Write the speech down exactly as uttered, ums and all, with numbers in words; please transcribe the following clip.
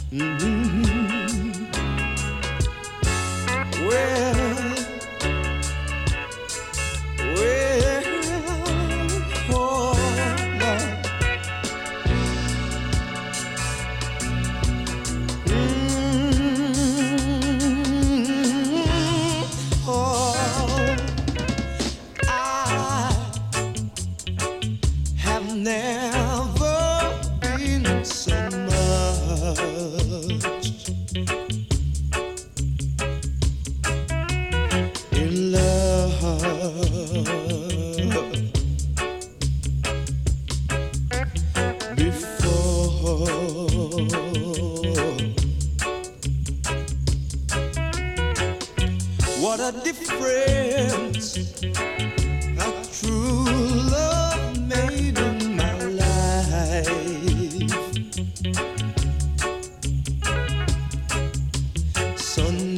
Mm-hmm. Well, well, oh Lord. Mm-hmm. Oh, I have never been so much in love before. What a difference a true love made in my life. So